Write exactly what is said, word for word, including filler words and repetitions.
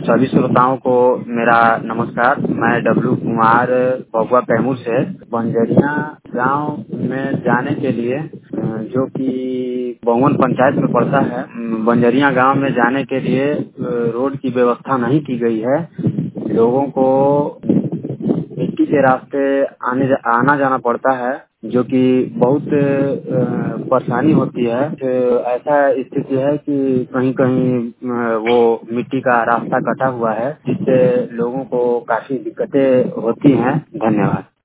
सभी श्रोताओं को मेरा नमस्कार। मैं डब्लू कुमार भभुआ कैमूर से बंजरिया गांव में जाने के लिए अ, जो कि बहुवन पंचायत में पड़ता है, बंजरिया गांव में जाने के लिए अ, रोड की व्यवस्था नहीं की गई है। लोगों को मिट्टी के रास्ते आने आना जाना पड़ता है, जो कि बहुत अ, परेशानी होती है। तो ऐसा स्थिति है कि कहीं कहीं अ, वो मिट्टी का रास्ता कटा हुआ है, जिससे लोगों को काफी दिक्कतें होती हैं। धन्यवाद।